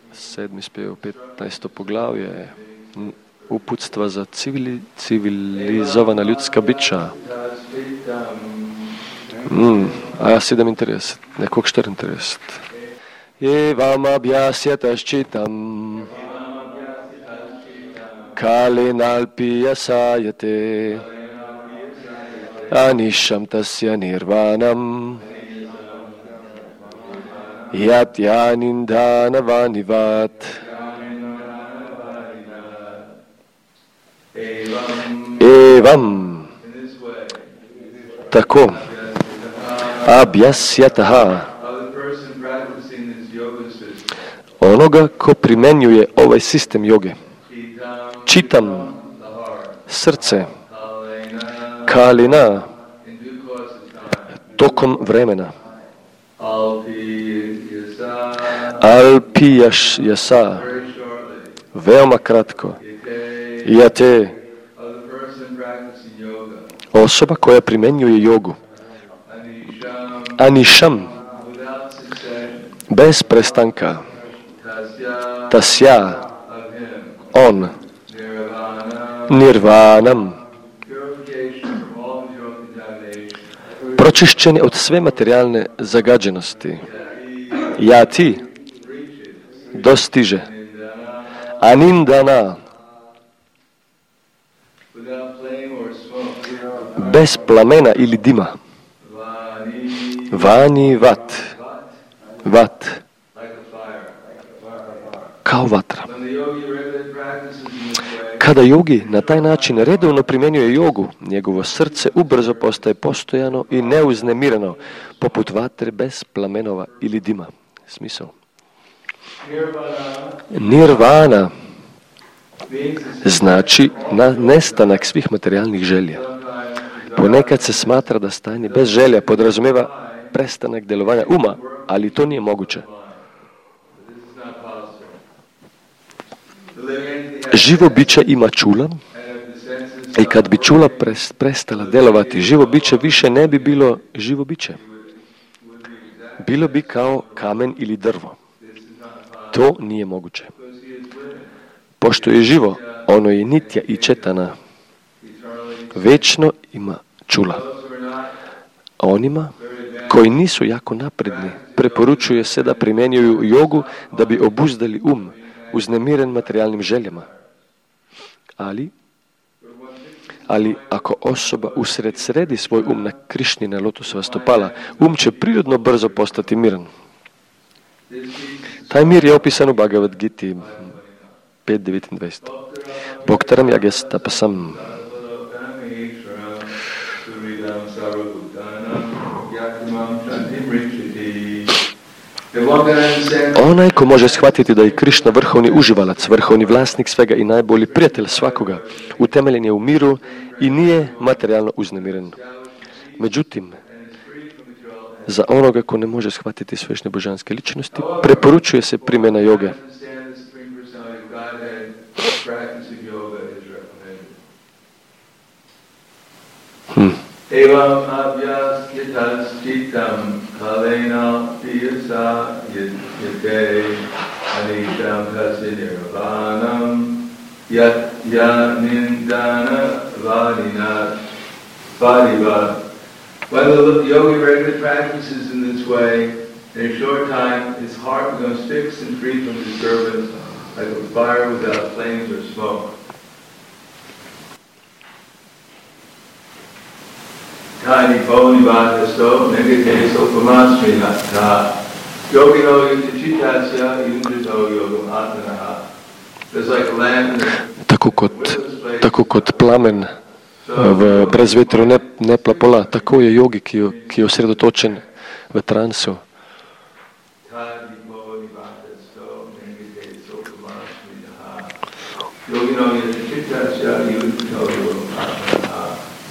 7. spev, 15. poglavje, uputstva za civilizovana ljudska bića. A 37, nekog 34. Evam abhyasyataščitam kalinalpija sajate anisham tasya nirvanam yatyanindana vanivat. Evam, tako, abhyasyataha, onoga ko primjenjuje ovaj sistem joge. Čitam srce, kalina, tokom vremena. Alpijaš jasa, veoma kratko. Jate, osoba koja primjenjuje jogu. Anisham, bez prestanka. Tasya, on. Nirvanam, pročišćen od sve materijalne zagađenosti. Jati, dostiže. Anindana, bez plamena ili dima. Vani vat, vat, kao vatra. Kada jogi na taj način redovno primjenjuje jogu, njegovo srce ubrzo postaje postojano i neuznemireno, poput vatre bez plamenova ili dima. Smisao. Nirvana znači nestanak svih materijalnih želja. Ponekad se smatra da stanje bez želja podrazumijeva prestanak djelovanja uma, ali to nije moguće. Živo biće ima čula i kad bi čula prestala djelovati, živo biće više ne bi bilo živo biće. Bilo bi kao kamen ili drvo. To nije moguće. Pošto je živo, ono je nitja i četana. Večno ima čula. A onima koji nisu jako napredni, preporučuje se da primjenjuju jogu da bi obuzdali uznemiren materijalnim željama. Ali ako osoba usred sredi svoj na Krišnina lotosova stopala, će prirodno brzo postati miran. Taj mir je opisan u Bhagavad Giti 5.19. Bhaktaram yagastapasam. Onaj ko može shvatiti da je Krišna vrhovni uživalac, vrhovni vlasnik svega i najbolji prijatelj svakoga, utemeljen je u miru i nije materijalno uznemiren. Međutim, za onoga ko ne može shvatiti svešne božanske ličnosti, preporučuje se primjena joge. Evam abhyasyataščitam kalena piyasa yate anisham tasya nirvanam yatyanindana vadina vadiva. When the yogi regularly practices in this way, in a short time his heart becomes fixed and free from disturbance, like a fire without flames or smoke. Tiny bony vatasto, negate sopamasminata, yogino yutichitasya yunjito yogam atmanaha. There's like a lamp. Tako kot plamen v brezvetru ne plapola, tako je jogi, ki je osredotočen v transu. Yogino yutichitasya yunjito yogam atmanaha.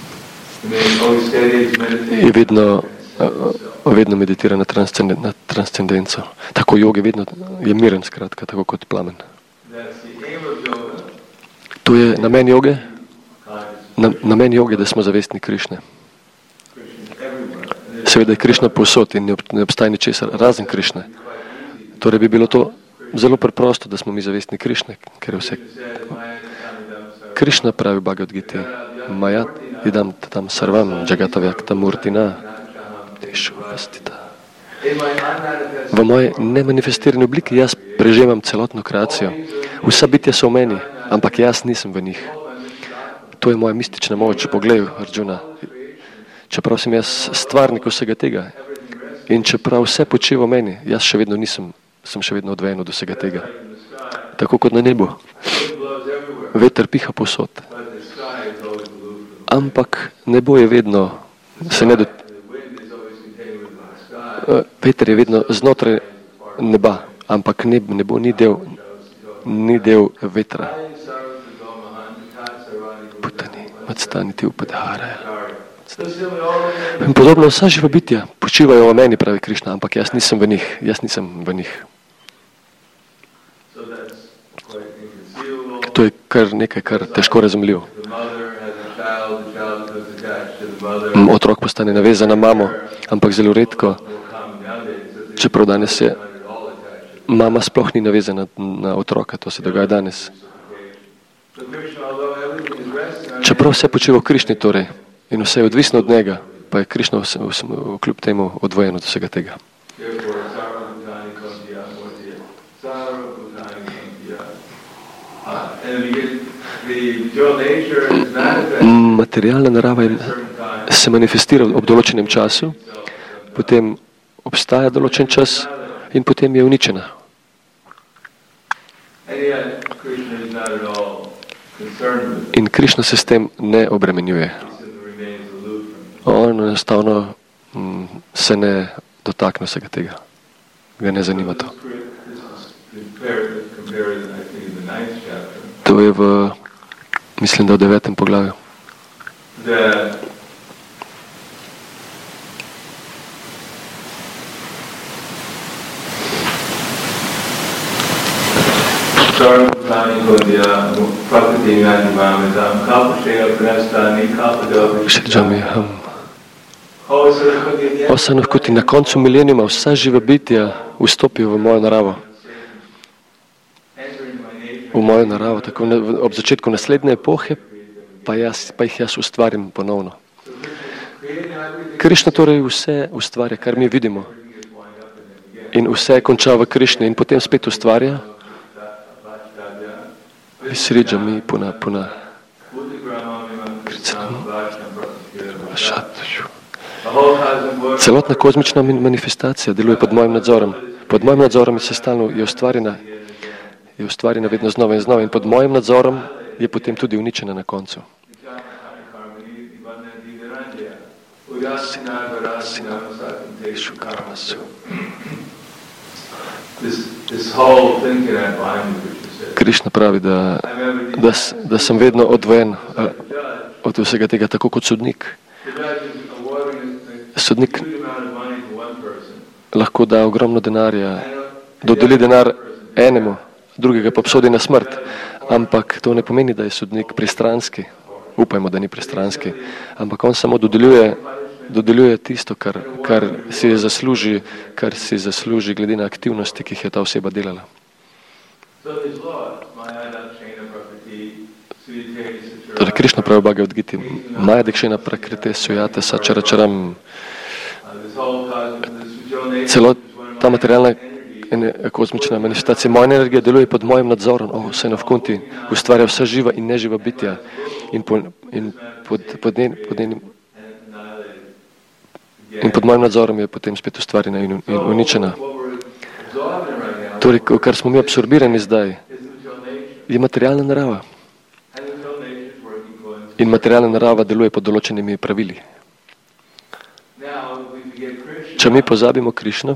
I vedno meditira na transcendenco. Tako jogi vedno je miren, skratka, tako kot plamen. To je namen joge. Namen joge, da smo zavestni Krišne. Seveda je Krišna povsod in ne obstaja ničesar razen Krišne. Torej bi bilo to zelo preprosto, da smo mi zavestni Krišne, ker je vse. Krišna pravi Bhagavad Gita, Maya idam tam sarvam jagatavyak murtina teshu vastita. V moji nemanifestirani obliki jaz prežemam celotno kreacijo. Vsa bitja so v meni, ampak jaz nisem v njih. To je moja mistična moč. Poglej, Arjuna, čeprav sem jaz stvarnik vsega tega in čeprav vse počiva v meni, jaz še vedno nisem, sem še vedno odvojen od vsega tega. Tako kot na nebu. Veter piha povsod. Ampak nebo je vedno, veter je vedno znotraj neba, ampak nebo ni del vetra. Putani, madstani ti upadharaja. In podobno vsa živa bitja počivajo v meni, pravi Krišna, ampak jaz nisem v njih. To je kar nekaj, kar težko razumljivo. Otrok postane navezan na mamo, ampak zelo redko, čeprav danes je mama sploh ni navezana na otroka, to se dogaja danes. Čeprav vse počiva v Krišni torej in vse je odvisno od njega, pa je Krišna kljub temu odvojen od vsega tega. Materialna narava se manifestira ob določenem času, potem obstaja določen čas in potem je uničena. In Krišna se s tem ne obremenjuje. On enostavno se ne dotakne vsega tega. Ga ne zanima to. To je mislim, da v 9. poglavju. Osanavkuti, na koncu milenijuma vsa živa bitja vstopijo v mojo naravo. V mojo naravo, tako ob začetku naslednje epohe, pa jih jaz ustvarim ponovno. Krišna torej vse ustvarja, kar mi vidimo. In vse konča v Krišni in potem spet ustvarja. Visridža mi puna. Celotna kozmična manifestacija deluje pod mojim nadzorom. Pod mojim nadzorom je ustvarjena vedno znova in znova in pod mojim nadzorom je potem tudi uničena na koncu. Krišna pravi, da sem vedno odvojen od vsega tega, tako kot sodnik. Sodnik lahko da ogromno denarja, dodeli denar enemu, drugega pa obsodi na smrt. Ampak to ne pomeni, da je sodnik pristranski. Upajmo, da ni pristranski. Ampak on samo dodeljuje tisto, kar si zasluži glede na aktivnosti, ki jih je ta oseba delala. Torej, Krišna pravi Bhagavad Gita, Maya Dakshina prakrite sujate sačaračaram. Celo ta materialna kozmična manifestacija moja energija deluje pod mojim nadzorom. Vse navkunti ustvarja vsa živa in neživa bitja in pod mojim nadzorom je potem spet ustvarjena in uničena. Torej, kar smo mi absorbirani zdaj, je materialna narava. In materialna narava deluje pod določenimi pravili. Če mi pozabimo Krišno,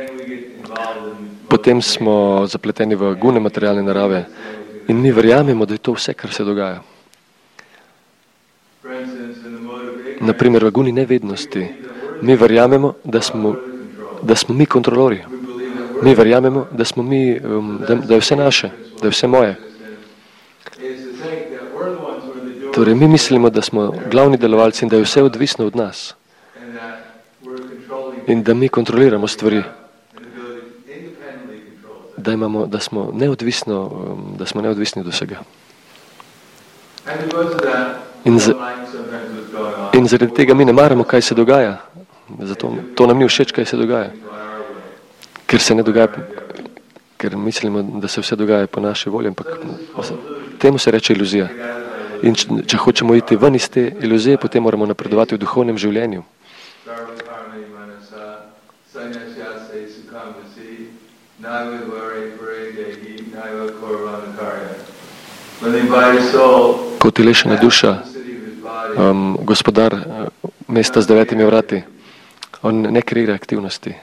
potem smo zapleteni v gune materialne narave in mi verjamemo, da je to vse, kar se dogaja. Naprimer, v guni nevednosti mi verjamemo, da smo mi kontrolori. Mi verjamemo, da je vse naše, da je vse moje. Torej, mi mislimo, da smo glavni delovalci in da je vse odvisno od nas. In da mi kontroliramo stvari. da smo neodvisni od vsega. In zaradi tega mi ne maramo, kaj se dogaja. Zato to nam ni všeč, kaj se dogaja. Ker se ne dogaja, ker mislimo, da se vse dogaja po naši volji, ampak temu se reče iluzija. In če hočemo iti ven iz te iluzije, potem moramo napredovati v duhovnem življenju. Ko telešena duša, gospodar mesta z 9 vrati, on ne kreira aktivnosti.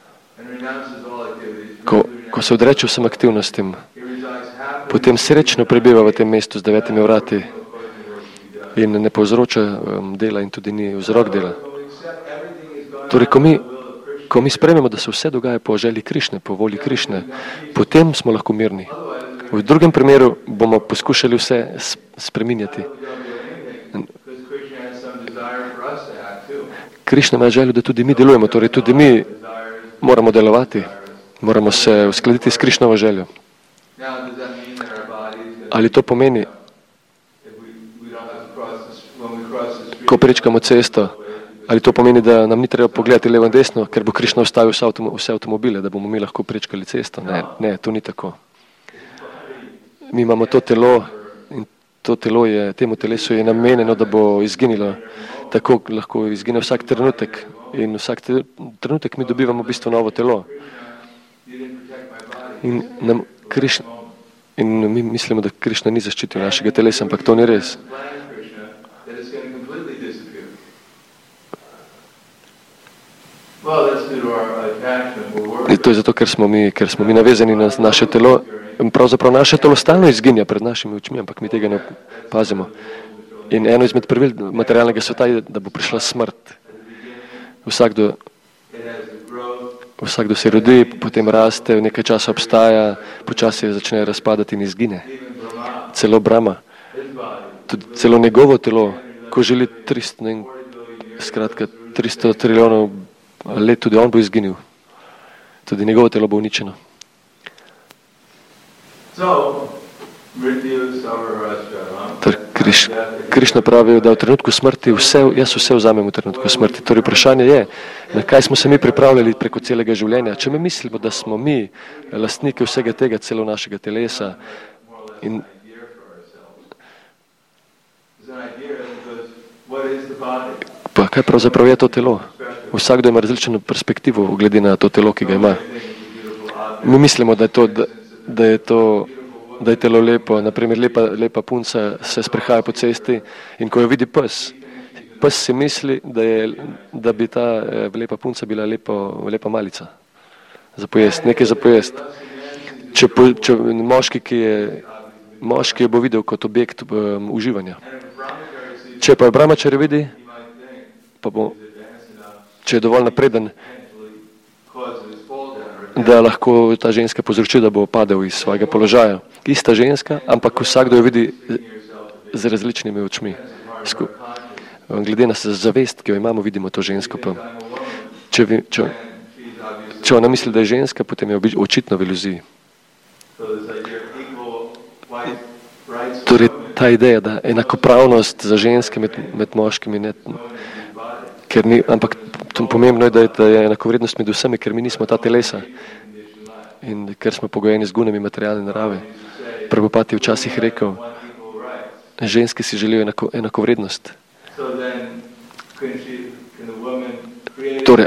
Ko se odreče vsem aktivnostim, potem srečno prebiva v tem mestu z 9 vrati in ne povzroča dela in tudi ni vzrok dela. Torej, ko mi sprememo, da se vse dogaja po želji Krišne, po volji Krišne, potem smo lahko mirni. V drugem primeru bomo poskušali vse spreminjati. Krišna ima željo, da tudi mi delujemo, torej tudi mi moramo delovati, moramo se uskladiti s Krišnovo željo. Ali to pomeni, ko prečkamo cesto, ali to pomeni, da nam ni treba pogledati levo in desno, ker bo Krišna ustavil vse avtomobile, da bomo mi lahko prečkali cesto? Ne, to ni tako. Mi imamo to telo in to telo temu telesu je namenjeno, da bo izginilo. Tako lahko izgine vsak trenutek in vsak trenutek mi dobivamo v bistvu novo telo. In mi mislimo, da Krišna ni zaščitil našega telesa, ampak to ni res. To je zato, ker smo mi navezani na naše telo. Pravzaprav naše telo stalno izginja pred našimi očmi, ampak mi tega ne pazimo. In eno izmed pravil materialnega sveta je, da bo prišla smrt. Vsakdo se rodi, potem raste, nekaj časa obstaja, počasi začne razpadati in izgine. Celo Brahma, tudi celo njegovo telo, ko želi 300 trilijonov let, tudi on bo izginil. Tudi njegovo telo bo uničeno. Krišna pravi, da v trenutku smrti jaz vse vzamem v trenutku smrti. Torej vprašanje je, na kaj smo se mi pripravljali preko celega življenja. Če mi mislimo, da smo mi lastniki vsega tega, celo našega telesa, in pa kaj pravzaprav je to telo? Vsakdo ima različno perspektivo glede na to telo, ki ga ima. Mi mislimo, da je telo lepo. Naprimer, lepa punca se sprehaja po cesti in ko jo vidi pes si misli, da bi ta lepa punca bila lepa malica za pojest, nekaj za pojest. Če moški jo bo videl kot objekt uživanja. Če pa je brahmačar vidi, če je dovolj napreden, da lahko ta ženska povzroči, da bo padel iz svojega položaja. Ista ženska, ampak vsakdo jo vidi z različnimi očmi. Glede na zavest, ki jo imamo, vidimo to žensko. Če ona misli, da je ženska, potem je očitno v iluziji. Torej, ta ideja, da enakopravnost za ženske med moškimi, ampak pomembno je, da je enakovrednost med vsemi, ker mi nismo ta telesa in ker smo pogojeni z gunami materialne narave. Prabhupada je včasih rekel, ženske si želijo enakovrednost. Torej,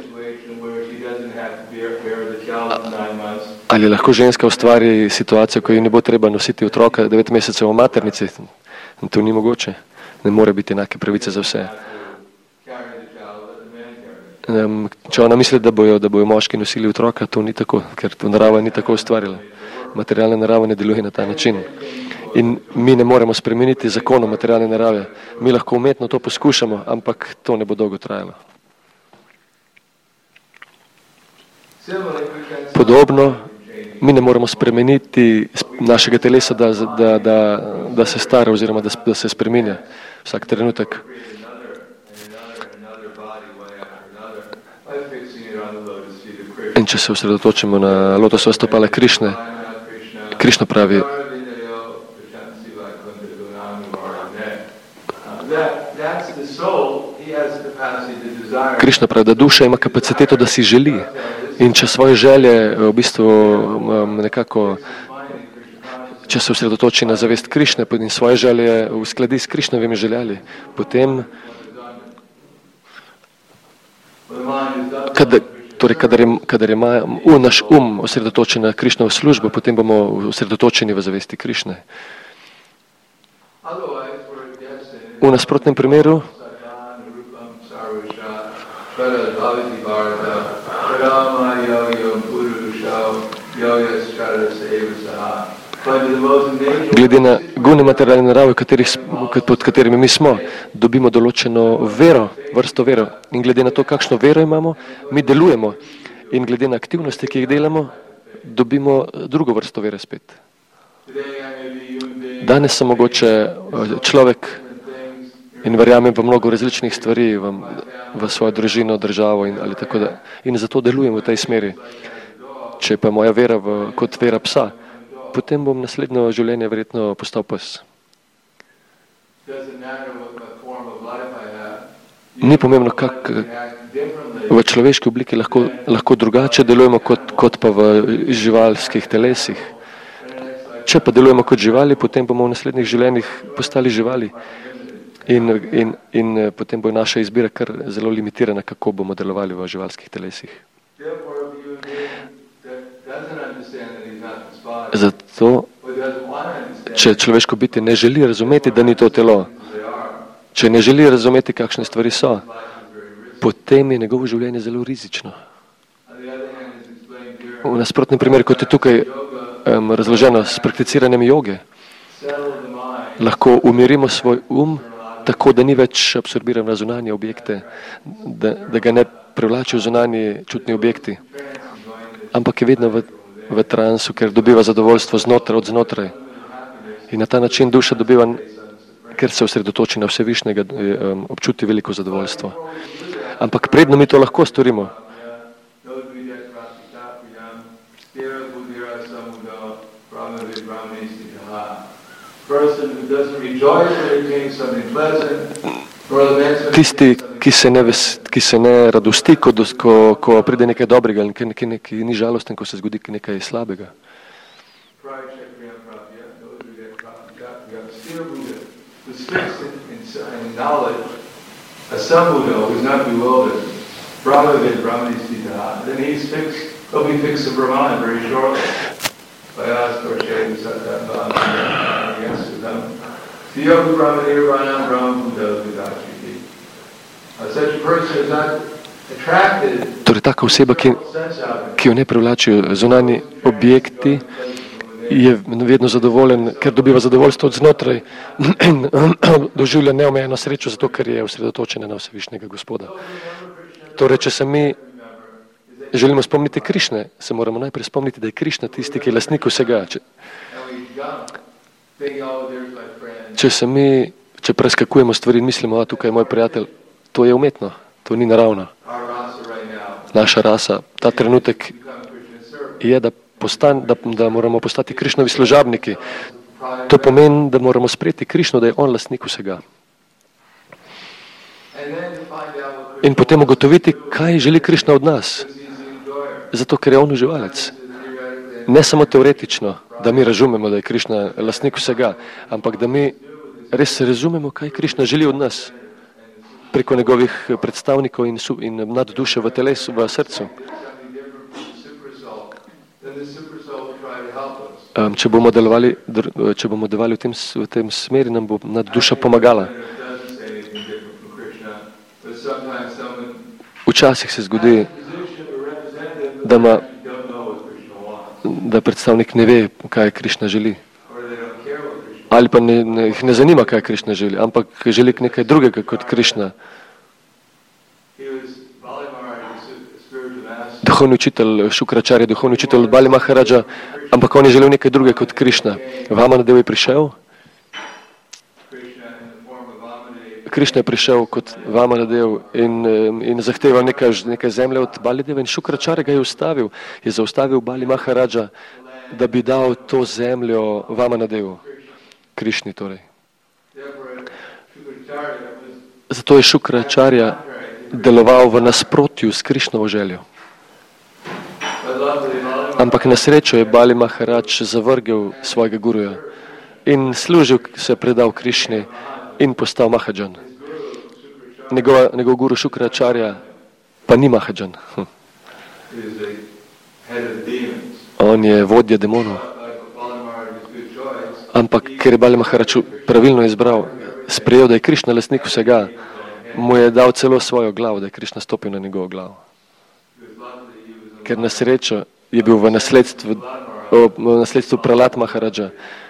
ali lahko ženska ustvari situacijo, ko ji ne bo treba nositi otroka 9 mesecev v maternici? To ni mogoče. Ne more biti enake pravice za vse. Če ona misli, da bojo moški nosili otroka, to ni tako, ker to narava ni tako ustvarila. Materialna narava ne deluje na ta način. In mi ne moremo spremeniti zakonov materialne narave. Mi lahko umetno to poskušamo, ampak to ne bo dolgo trajalo. Podobno, mi ne moremo spremeniti našega telesa, da se stara oziroma da se spreminja vsak trenutek. In če se osredotočimo na lotosova stopala Krišne, Krišna pravi, Krišna pravi, da duša ima kapaciteto, da si želi. In če svoje želje v bistvu nekako, če se osredotoči na zavest Krišne in svoje želje uskladi s Krišnovimi željami, potem, kadar je naš osredotočen na Krišnovo službo, potem bomo osredotočeni v zavesti Krišne. V nasprotnem primeru glede na gune materialne narave, pod katerimi mi smo, dobimo določeno vero, vrsto vero. In glede na to, kakšno vero imamo, mi delujemo. In glede na aktivnosti, ki jih delamo, dobimo drugo vrsto vere spet. Danes sem mogoče človek in verjamem v mnogo različnih stvari, v svojo družino, državo ali tako da. In zato delujem v tej smeri. Če pa moja vera kot vera psa, potem bom naslednjo življenje verjetno postal pes. Ni pomembno, v človeški obliki lahko drugače delujemo kot pa v živalskih telesih. Če pa delujemo kot živali, potem bomo v naslednjih življenjih postali živali. In potem bo naša izbira kar zelo limitirana, kako bomo delovali v živalskih telesih. Zato, če človeško bitje ne želi razumeti, da ni to telo, če ne želi razumeti, kakšne stvari so, potem je njegovo življenje zelo rizično. V nasprotnem primeru, kot je tukaj razloženo s prakticiranjem joge, lahko umirimo svoj tako, da ni več absorbiran v zunanje objekte, da ga ne privlačijo zunanji čutni objekti, ampak je vedno v transu, ker dobiva zadovoljstvo od znotraj. In na ta način duša dobiva, ker se osredotoči na Vsevišnjega, občuti veliko zadovoljstvo. Ampak predno mi to lahko storimo. Tisti, ki se ne radosti, ko pride nekaj dobrega, ki ni žalosten, ko se zgodi nekaj slabega. Torej, taka oseba, ki jo ne privlačijo zunanji objekti, je vedno zadovoljen, ker dobiva zadovoljstvo od znotraj in doživlja neomejeno srečo, zato ker je osredotočena na Vsevišnjega Gospoda. Torej, če se mi želimo spomniti Krišne, se moramo najprej spomniti, da je Krišna tisti, ki je lastnik vsega. Če preskakujemo stvari in mislimo, tukaj je moj prijatelj, to je umetno, to ni naravno. Naša rasa, ta trenutek je, da moramo postati Krišnovi služabniki. To pomeni, da moramo sprejeti Krišno, da je on lastnik vsega. In potem ugotoviti, kaj želi Krišna od nas. Zato, ker je on uživalec. Ne samo teoretično, da mi razumemo, da je Krišna lastnik vsega, ampak da mi res razumemo, kaj Krišna želi od nas preko njegovih predstavnikov in nadduše v telesu, v srcu. Če bomo delovali v tem smeri, nam bo nadduša pomagala. Včasih se zgodi, da predstavnik ne ve, kaj Krišna želi. Ali pa jih ne zanima, kaj Krišna želi, ampak želi nekaj drugega kot Krišna. Duhovni učitelj Šukračarja, duhovni učitelj Bali Maharadža, ampak on je želel nekaj drugega kot Krišna. Vamanadev je prišel. Krišna je prišel kot Vamanadev in zahteval nekaj zemlje od Balideva in Šukračarja ga je ustavil. Je zaustavil Bali Maharadža da bi dal to zemljo Vamanadevu, Krišni torej. Zato je Šukračarja deloval v nasprotju s Krišnovo željo. Ampak na srečo je Bali Maharadž zavrgel svojega guruja in služil, se predal Krišni in postal Mahadžan. Njegov guru Šukračarja pa ni Mahadžan. On je vodja demonov. Ampak ker je Bali Maharadž pravilno izbral, sprejel, da je Krišna lastnik vsega, mu je dal celo svojo glavo, da je Krišna stopil na njegovo glavo. Ker na srečo je bil v nasledstvu Pralat Maharadža,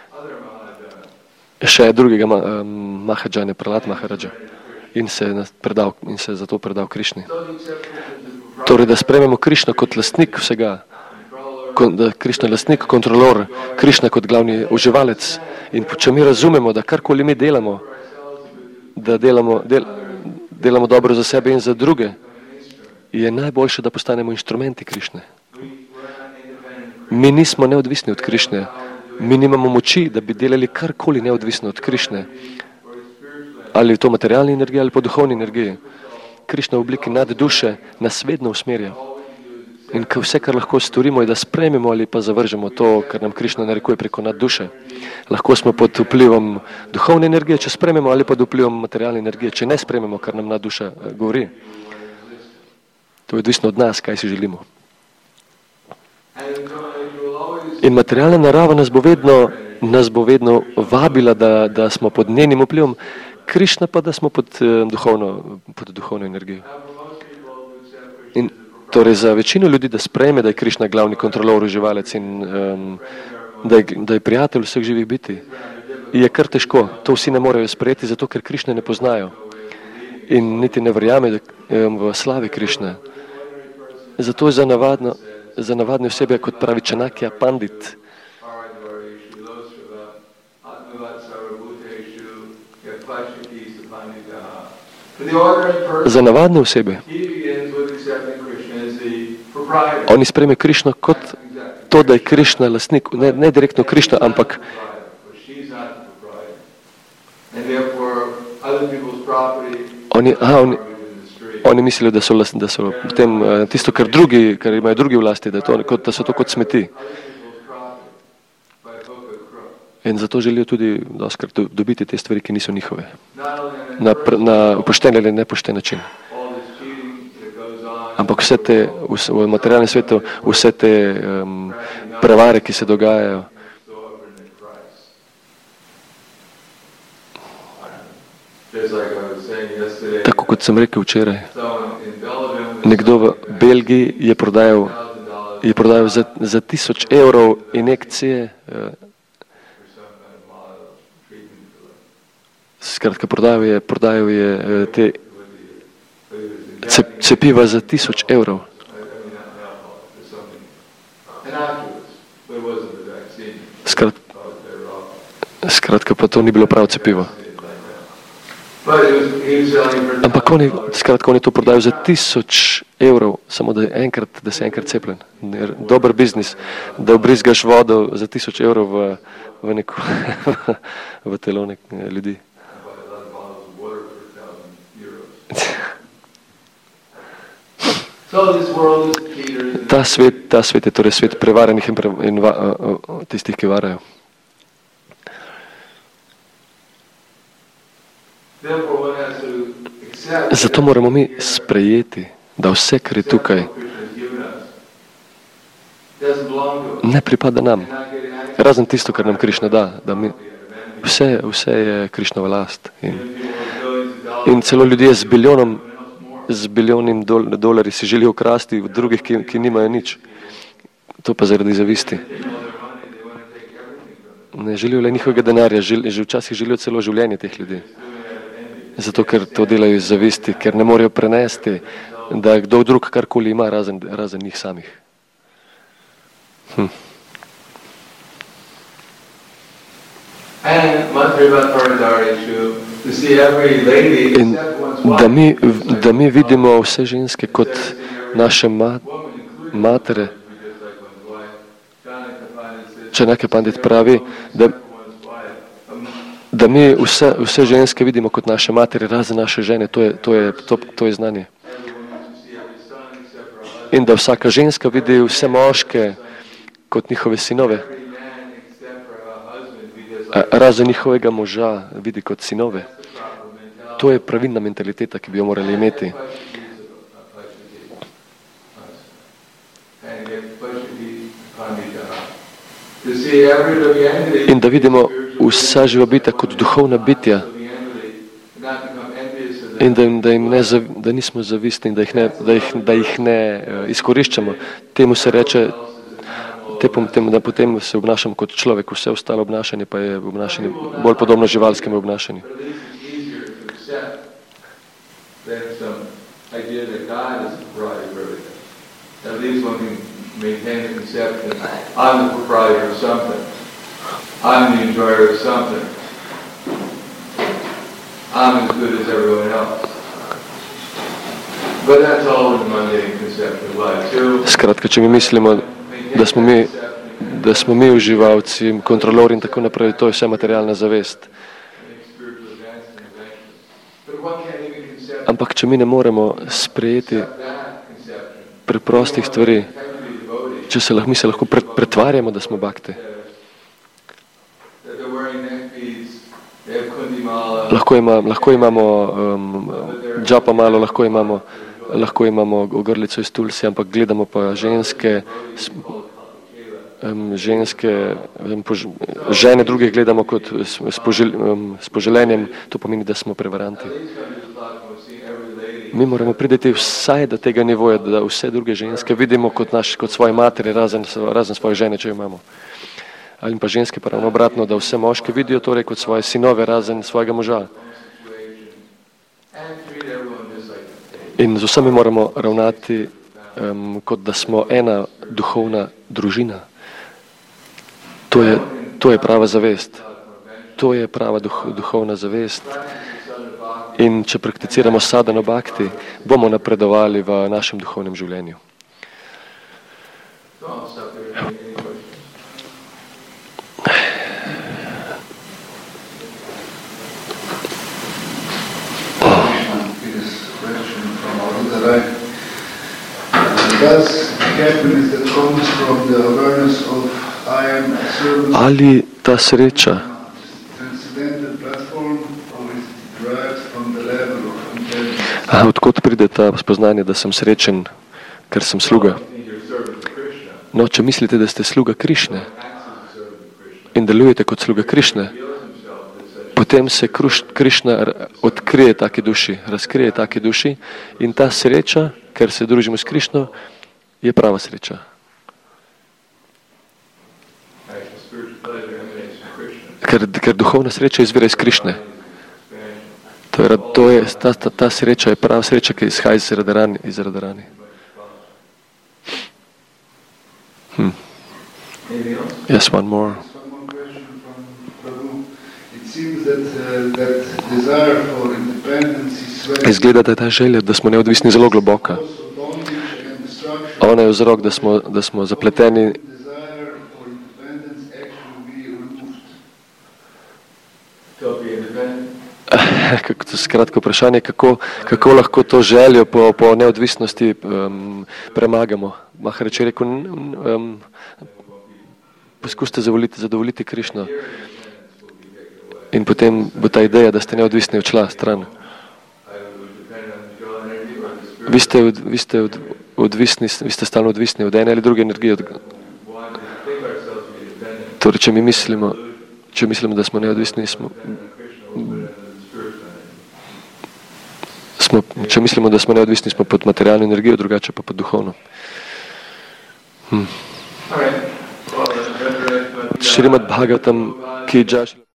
še drugega Mahadžana, Pralat Maharadža, in se zato predal Krišni. Torej, da sprejmemo Krišno kot lastnik vsega, da je Krišna lastnik, kontrolor, Krišna kot glavni uživalec. In če mi razumemo, da karkoli mi delamo, da delamo dobro za sebe in za druge, je najboljše, da postanemo inštrumenti Krišne. Mi nismo neodvisni od Krišne. Mi nimamo moči, da bi delali karkoli neodvisno od Krišne. Ali je to materialna energija ali pa duhovna energija. Krišna v obliki nad duše nas vedno usmerja. In vse, kar lahko storimo, je, da sprejmemo ali pa zavržemo to, kar nam Krišna narekuje preko nad duše. Lahko smo pod vplivom duhovne energije, če sprejmemo, ali pod vplivom materialne energije, če ne sprejmemo, kar nam nad duša govori. To je odvisno od nas, kaj si želimo. In materialna narava nas bo vedno vabila, da smo pod njenim vplivom, Krišna pa, da smo pod duhovno energijo. In torej za večino ljudi, da sprejme, da je Krišna glavni kontrolor, uživalec in da je prijatelj vseh živih biti, je kar težko. To vsi ne morejo sprejeti, zato ker Krišne ne poznajo. In niti ne verjame v slavi Krišne. Zato je za navadne osebe, kot pravi Čanakya Pandit, za navadne osebe oni sprejme Krišno kot to, da je Krišna lastnik, ne direktno Krišna, ampak oni mislijo, da so potem tisto, kar imajo drugi v lasti, da so to kot smeti. In zato želijo tudi doskrat dobiti te stvari, ki niso njihove. Na pošten ali nepošten način. Ampak v materialnem svetu, vse te prevare, ki se dogajajo, tako kot sem rekel včeraj, nekdo v Belgiji je prodajal za 1000 evrov injekcije, skratka, prodajal je te cepiva za 1000 evrov. Skratka, pa to ni bilo pravo cepivo. Ampak on je to prodajal za 1000 evrov, samo da se enkrat cepljen. Dober biznis, da obrizgaš vodo za 1000 evrov v telo ljudi. Ta svet je torej svet prevarenih in tistih, ki varajo. Zato moramo mi sprejeti, da vse, kar je tukaj, ne pripada nam. Razen tisto, kar nam Krišna da. Vse je Krišnova last. In celo ljudje z biljonim dolarji si želijo ukrasti od drugih, ki nimajo nič. To pa zaradi zavisti. Ne želijo le njihovega denarja, že včasih želijo celo življenje teh ljudi. Zato, ker to delajo iz zavisti, ker ne morejo prenesti, da kdo drug karkoli ima, razen njih samih. In da mi vidimo vse ženske kot naše matere. Čanakya Pandit pravi, da mi vse ženske vidimo kot naše materi, razen naše žene, to je znanje. In da vsaka ženska vidi vse moške kot njihove sinove, razen njihovega moža vidi kot sinove. To je pravilna mentaliteta, ki bi jo morali imeti. In da vidimo vsa živa bitja kot duhovna bitja in da nismo zavistni in da jih ne izkoriščamo. Temu se reče, da potem se obnašamo kot človek, vse ostalo obnašanje pa je obnašanje bolj podobno živalskemu obnašanju. Maintain the conception, I'm the proprietor of something, I'm the enjoyer of something, I'm as good as everyone else. But that's all in the mundane conception of life too. Skratka, če mi mislimo, da smo mi uživalci, kontrolori in tako naprej, to je vse materialna zavest. Ampak če mi ne moremo sprejeti preprostih stvari, mi se lahko pretvarjamo, da smo bhakti. Lahko imamo džapa malo, lahko imamo ogrlico iz tulsi, ampak gledamo pa žene drugih gledamo kot s poželenjem, to pomeni, da smo prevaranti. Mi moramo priti vsaj do tega nivoja, da vse druge ženske vidimo kot svoje materi, razen svoje žene, če jo imamo. Ali pa ženske pa ravno obratno, da vse moške vidijo torej kot svoje sinove, razen svojega moža. In z vsemi moramo ravnati, kot da smo ena duhovna družina. To je prava zavest. To je prava duhovna zavest. In če prakticiramo sadhana bhakti, bomo napredovali v našem duhovnem življenju. Ali ta sreča odkot pride ta spoznanje, da sem srečen, ker sem sluga? No, če mislite, da ste sluga Krišne in delujete kot sluga Krišne, potem se Krišna odkrije taki duši, razkrije taki duši in ta sreča, ker se družimo s Krišno, je prava sreča. Ker duhovna sreča izvira iz Krišne. Ta sreča je prava sreča, ki izhaja iz Radharani. Yes, one more. Izgleda, da je ta želja, da smo neodvisni, zelo globoka. Ona je vzrok, da smo zapleteni. Skratko vprašanje, kako lahko to željo po neodvisnosti premagamo. Maharaj je rekel, poskusite zadovoljiti Krišno in potem bo ta ideja, da ste neodvisni, odšla stran. Vi ste stalno odvisni od ene ali druge energije. Torej, če mislimo, da smo neodvisni, če mislimo, da smo neodvisni, smo pod materialno energijo, drugače pa pod duhovno. Šrimad Bhagavatam ki jai.